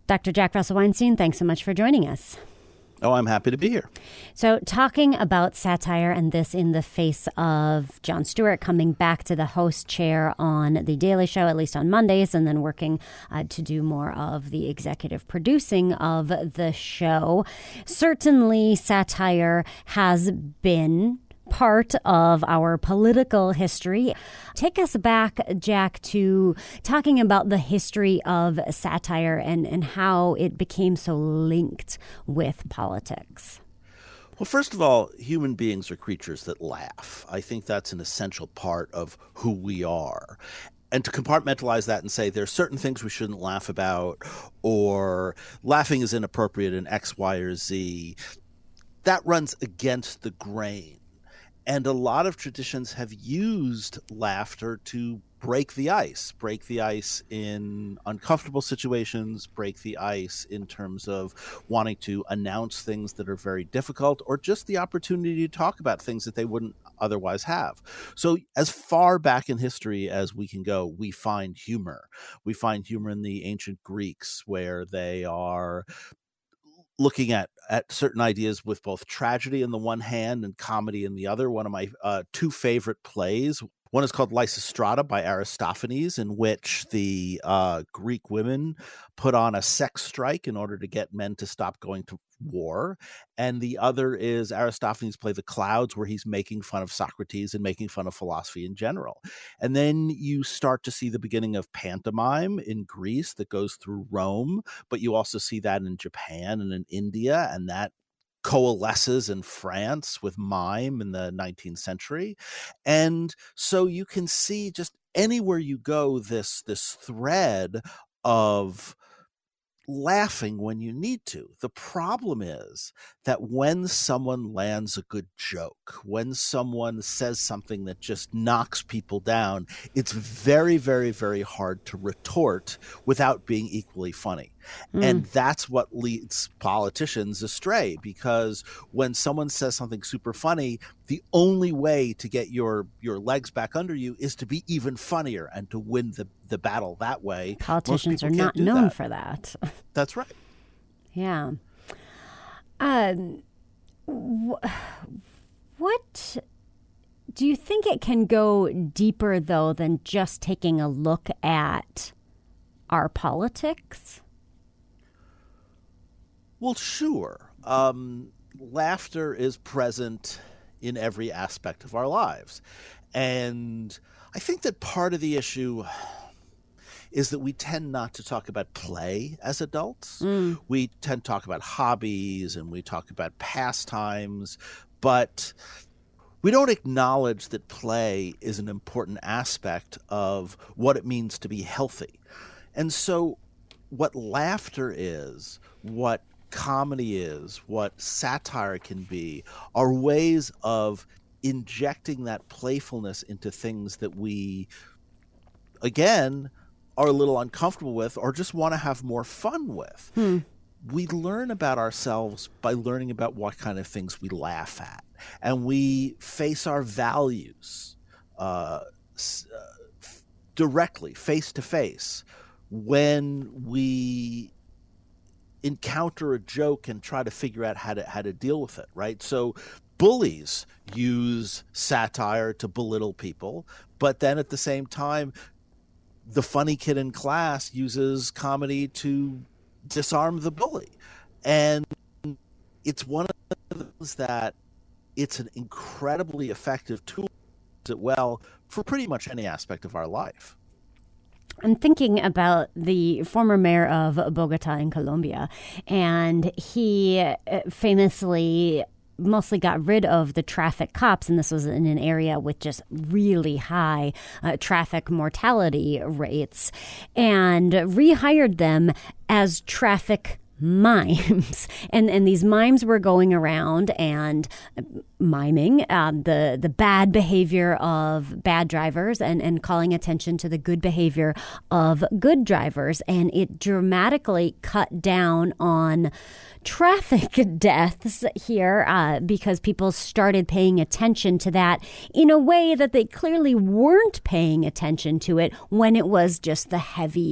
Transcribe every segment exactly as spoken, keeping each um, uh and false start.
Doctor Jack Russell Weinstein, thanks so much for joining us. Oh, I'm happy to be here. So talking about satire, and this in the face of Jon Stewart coming back to the host chair on The Daily Show, at least on Mondays, and then working uh, to do more of the executive producing of the show. Certainly satire has been part of our political history. Take us back, Jack, to talking about the history of satire and, and how it became so linked with politics. Well, first of all, human beings are creatures that laugh. I think that's an essential part of who we are. And to compartmentalize that and say there are certain things we shouldn't laugh about, or laughing is inappropriate in X, Y, or Z, that runs against the grain. And a lot of traditions have used laughter to break the ice, break the ice in uncomfortable situations, break the ice in terms of wanting to announce things that are very difficult, or just the opportunity to talk about things that they wouldn't otherwise have. So as far back in history as we can go, we find humor. We find humor in the ancient Greeks, where they are looking at, at certain ideas with both tragedy in the one hand and comedy in the other. One of my uh, two favorite plays, one is called Lysistrata by Aristophanes, in which the uh, Greek women put on a sex strike in order to get men to stop going to war. And the other is Aristophanes' play The Clouds, where he's making fun of Socrates and making fun of philosophy in general. And then you start to see the beginning of pantomime in Greece that goes through Rome, but you also see that in Japan and in India, and that coalesces in France with mime in the nineteenth century. And so you can see just anywhere you go this this thread of laughing when you need to. The problem is that when someone lands a good joke, when someone says something that just knocks people down, it's very, very, very hard to retort without being equally funny. Mm. And that's what leads politicians astray, because when someone says something super funny, the only way to get your your legs back under you is to be even funnier and to win the, the battle that way. Politicians are not known that. for that. That's right. Yeah. Um, wh- what do you think it can go deeper, though, than just taking a look at our politics? Well, sure. Um, laughter is present in every aspect of our lives. And I think that part of the issue is that we tend not to talk about play as adults. Mm. We tend to talk about hobbies and we talk about pastimes, but we don't acknowledge that play is an important aspect of what it means to be healthy. And so what laughter is, what comedy is, what satire can be, are ways of injecting that playfulness into things that we, again, are a little uncomfortable with or just want to have more fun with. Hmm. We learn about ourselves by learning about what kind of things we laugh at. And we face our values uh, uh, directly, face to face, when we encounter a joke and try to figure out how to how to deal with it, right? So bullies use satire to belittle people, but then at the same time, the funny kid in class uses comedy to disarm the bully. And it's one of those that it's an incredibly effective tool as well for pretty much any aspect of our life. I'm thinking about the former mayor of Bogota in Colombia, and he famously mostly got rid of the traffic cops, and this was in an area with just really high uh, traffic mortality rates, and rehired them as traffic mimes. And and these mimes were going around and miming um, the the bad behavior of bad drivers and, and calling attention to the good behavior of good drivers. And it dramatically cut down on traffic deaths here uh, because people started paying attention to that in a way that they clearly weren't paying attention to it when it was just the heavy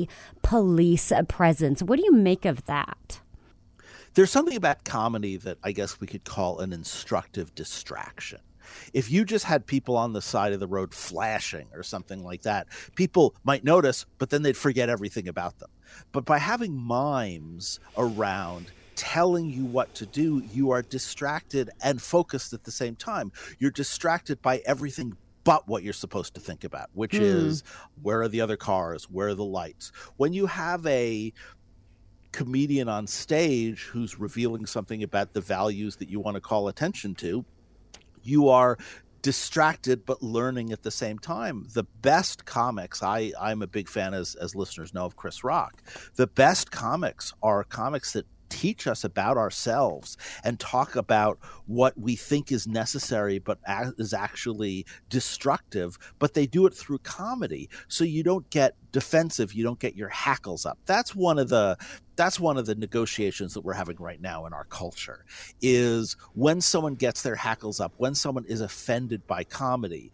police presence. What do you make of that? There's something about comedy that I guess we could call an instructive distraction. If you just had people on the side of the road flashing or something like that, people might notice, but then they'd forget everything about them. But by having mimes around telling you what to do, you are distracted and focused at the same time. You're distracted by everything but what you're supposed to think about, which mm. is where are the other cars? Where are the lights? When you have a comedian on stage who's revealing something about the values that you want to call attention to, you are distracted but learning at the same time. The best comics, I, I'm a big fan, as, as listeners know, of Chris Rock. The best comics are comics that teach us about ourselves and talk about what we think is necessary but is actually destructive, but they do it through comedy. So you don't get defensive, you don't get your hackles up. That's one of the that's one of the negotiations that we're having right now in our culture, is when someone gets their hackles up, when someone is offended by comedy,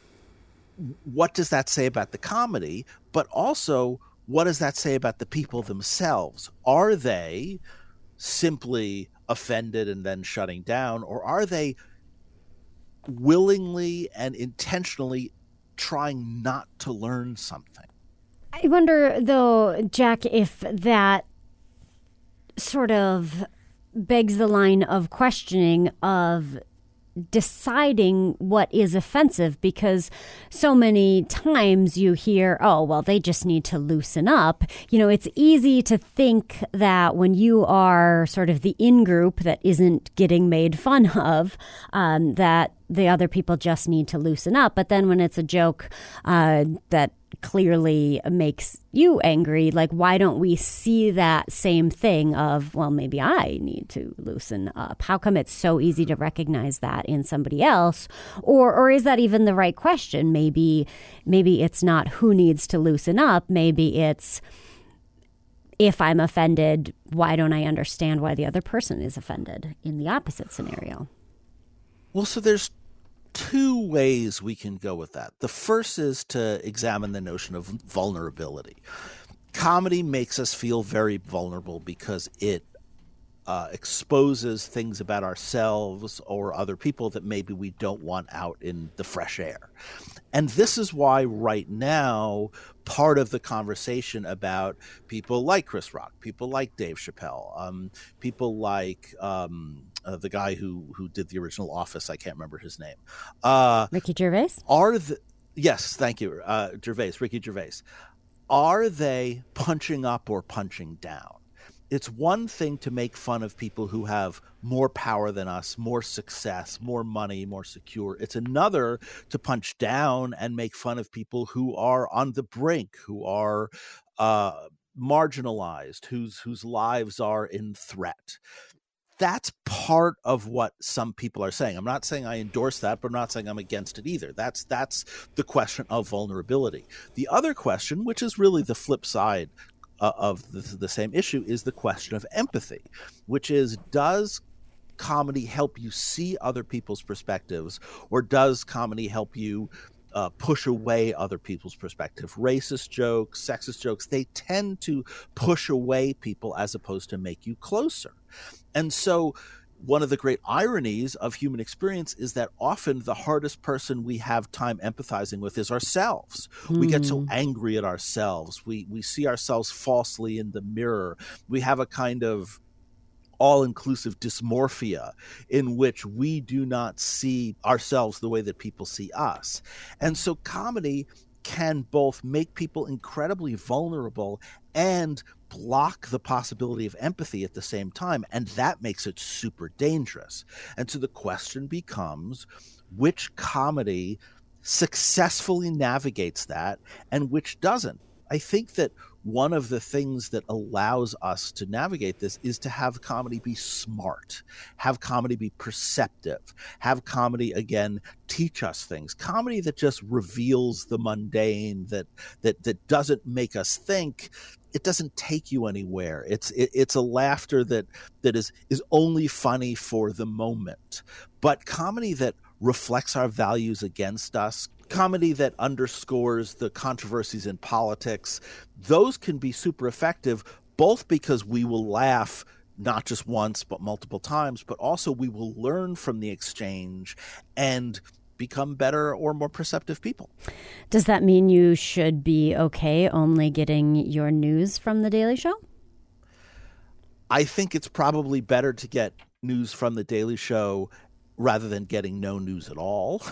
what does that say about the comedy? But also, what does that say about the people themselves? Are they simply offended and then shutting down, or are they willingly and intentionally trying not to learn something? I wonder, though, Jack, if that sort of begs the line of questioning of deciding what is offensive, because so many times you hear, oh, well, they just need to loosen up. You know, it's easy to think that when you are sort of the in-group that isn't getting made fun of, um, that the other people just need to loosen up. But then when it's a joke uh, that clearly makes you angry, like, why don't we see that same thing of, well, maybe I need to loosen up? How come it's so easy to recognize that in somebody else? Or or is that even the right question? Maybe maybe it's not who needs to loosen up. Maybe it's, if I'm offended, why don't I understand why the other person is offended in the opposite scenario? Well, so there's two ways we can go with that. The first is to examine the notion of vulnerability. Comedy makes us feel very vulnerable because it uh, exposes things about ourselves or other people that maybe we don't want out in the fresh air. And this is why right now, part of the conversation about people like Chris Rock, people like Dave Chappelle, um, people like um, uh, the guy who who did the original Office, I can't remember his name. Uh, Ricky Gervais? Are the, yes, thank you, uh, Gervais, Ricky Gervais. Are they punching up or punching down? It's one thing to make fun of people who have more power than us, more success, more money, more secure. It's another to punch down and make fun of people who are on the brink, who are uh, marginalized, whose whose lives are in threat. That's part of what some people are saying. I'm not saying I endorse that, but I'm not saying I'm against it either. That's that's the question of vulnerability. The other question, which is really the flip side Uh, of the, the same issue, is the question of empathy, which is, does comedy help you see other people's perspectives, or does comedy help you uh, push away other people's perspective? Racist jokes, sexist jokes, they tend to push away people as opposed to make you closer. And so one of the great ironies of human experience is that often the hardest person we have time empathizing with is ourselves. Mm. We get so angry at ourselves. We we see ourselves falsely in the mirror. We have a kind of all-inclusive dysmorphia in which we do not see ourselves the way that people see us. And so comedy can both make people incredibly vulnerable and block the possibility of empathy at the same time, and that makes it super dangerous. And so the question becomes, which comedy successfully navigates that and which doesn't? I think that one of the things that allows us to navigate this is to have comedy be smart, have comedy be perceptive, have comedy, again, teach us things. Comedy that just reveals the mundane, that that that doesn't make us think, it doesn't take you anywhere. It's it, it's a laughter that that is is only funny for the moment. But comedy that reflects our values against us, comedy that underscores the controversies in politics, those can be super effective, both because we will laugh not just once, but multiple times, but also we will learn from the exchange and become better or more perceptive people. Does that mean you should be okay only getting your news from The Daily Show? I think it's probably better to get news from The Daily Show rather than getting no news at all.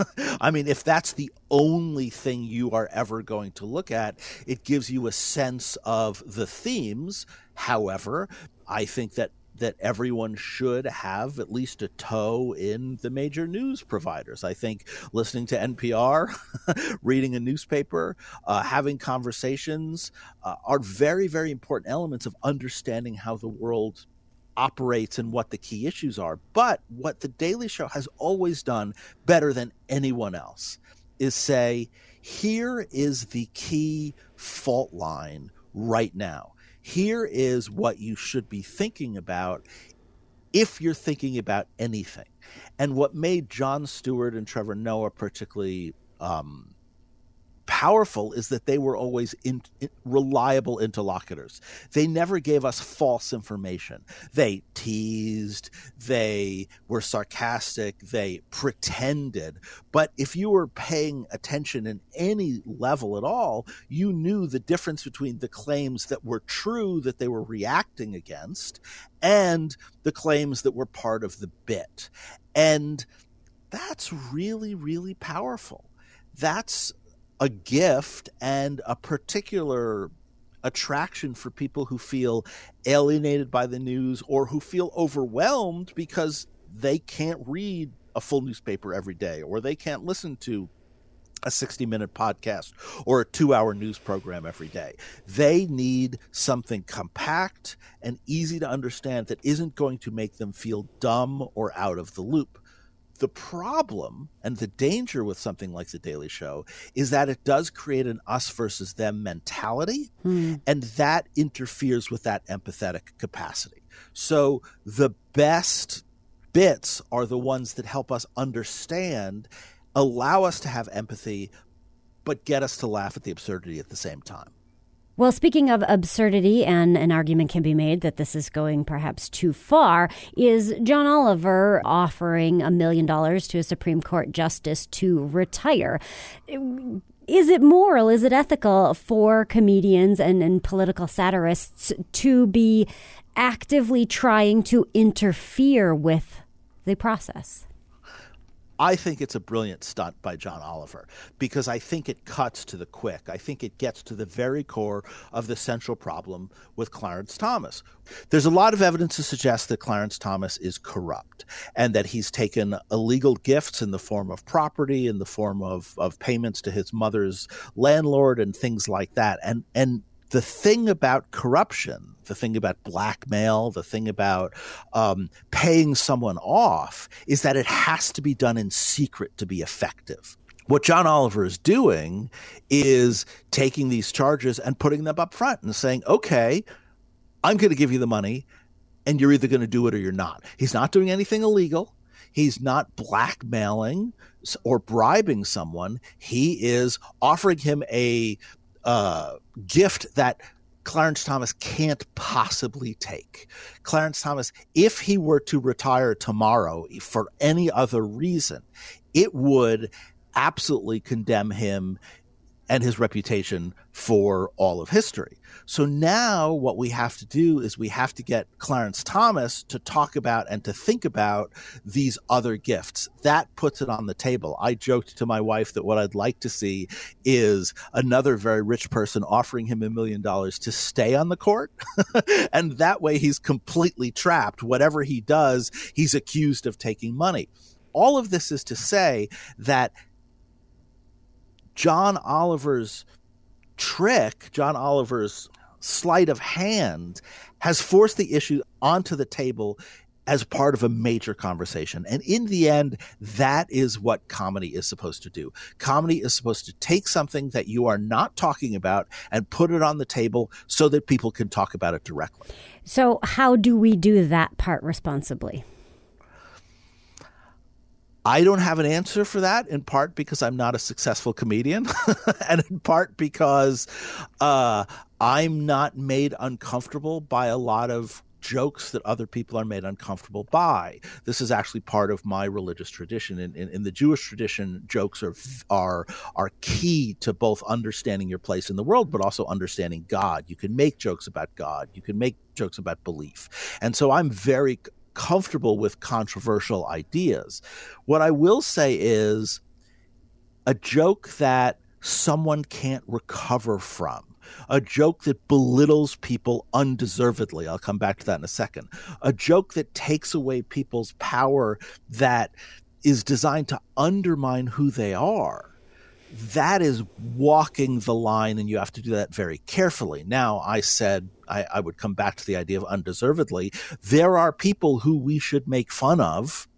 I mean, if that's the only thing you are ever going to look at, it gives you a sense of the themes. However, I think that that everyone should have at least a toe in the major news providers. I think listening to N P R, reading a newspaper, uh, having conversations uh, are very, very important elements of understanding how the world operates and what the key issues are. But what The Daily Show has always done better than anyone else is say, here is the key fault line right now. Here is what you should be thinking about if you're thinking about anything. And what made Jon Stewart and Trevor Noah particularly um, powerful is that they were always in, in, reliable interlocutors. They never gave us false information. They teased, they were sarcastic, they pretended. But if you were paying attention in any level at all, you knew the difference between the claims that were true that they were reacting against and the claims that were part of the bit. And that's really, really powerful. That's a gift and a particular attraction for people who feel alienated by the news or who feel overwhelmed because they can't read a full newspaper every day, or they can't listen to a sixty-minute podcast or a two-hour news program every day. They need something compact and easy to understand that isn't going to make them feel dumb or out of the loop. The problem and the danger with something like The Daily Show is that it does create an us versus them mentality, hmm. and that interferes with that empathetic capacity. So the best bits are the ones that help us understand, allow us to have empathy, but get us to laugh at the absurdity at the same time. Well, speaking of absurdity, and an argument can be made that this is going perhaps too far, is John Oliver offering a million dollars to a Supreme Court justice to retire. Is it moral, is it ethical for comedians and, and political satirists to be actively trying to interfere with the process? I think it's a brilliant stunt by John Oliver because I think it cuts to the quick. I think it gets to the very core of the central problem with Clarence Thomas. There's a lot of evidence to suggest that Clarence Thomas is corrupt and that he's taken illegal gifts in the form of property, in the form of, of payments to his mother's landlord and things like that. And, and the thing about corruption, the thing about blackmail, the thing about um, paying someone off is that it has to be done in secret to be effective. What John Oliver is doing is taking these charges and putting them up front and saying, okay, I'm going to give you the money and you're either going to do it or you're not. He's not doing anything illegal. He's not blackmailing or bribing someone. He is offering him a uh, gift that Clarence Thomas can't possibly take. Clarence Thomas, if he were to retire tomorrow for any other reason, it would absolutely condemn him and his reputation for all of history. So now what we have to do is we have to get Clarence Thomas to talk about and to think about these other gifts. That puts it on the table. I joked to my wife that what I'd like to see is another very rich person offering him a million dollars to stay on the court. And that way he's completely trapped. Whatever he does, he's accused of taking money. All of this is to say that John Oliver's trick, John Oliver's sleight of hand, has forced the issue onto the table as part of a major conversation. And in the end, that is what comedy is supposed to do. Comedy is supposed to take something that you are not talking about and put it on the table so that people can talk about it directly. So how do we do that part responsibly? I don't have an answer for that, in part because I'm not a successful comedian and in part because uh, I'm not made uncomfortable by a lot of jokes that other people are made uncomfortable by. This is actually part of my religious tradition. In, in, in the Jewish tradition, jokes are, are, are key to both understanding your place in the world, but also understanding God. You can make jokes about God. You can make jokes about belief. And so I'm very comfortable with controversial ideas. What I will say is a joke that someone can't recover from, a joke that belittles people undeservedly. I'll come back to that in a second. A joke that takes away people's power, that is designed to undermine who they are. That is walking the line, and you have to do that very carefully. Now, I said I, I would come back to the idea of undeservedly. There are people who we should make fun of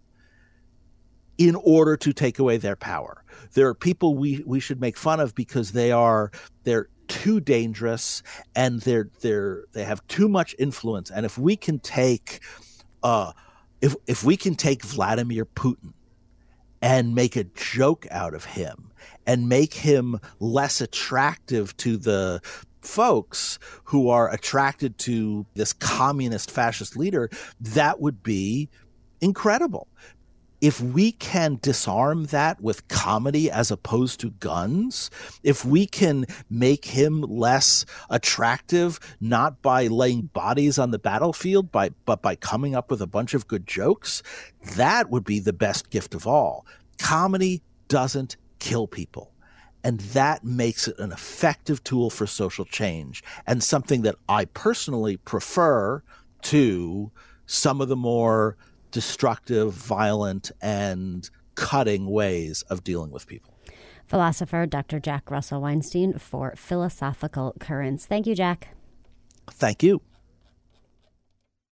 in order to take away their power. There are people we, we should make fun of because they are they're too dangerous and they're they're they have too much influence. And if we can take uh if if we can take Vladimir Putin and make a joke out of him and make him less attractive to the folks who are attracted to this communist fascist leader, that would be incredible. If we can disarm that with comedy as opposed to guns, if we can make him less attractive, not by laying bodies on the battlefield, by, but by coming up with a bunch of good jokes, that would be the best gift of all. Comedy doesn't kill people. And that makes it an effective tool for social change, and something that I personally prefer to some of the more destructive, violent, and cutting ways of dealing with people. Philosopher Doctor Jack Russell Weinstein for Philosophical Currents. Thank you, Jack. Thank you.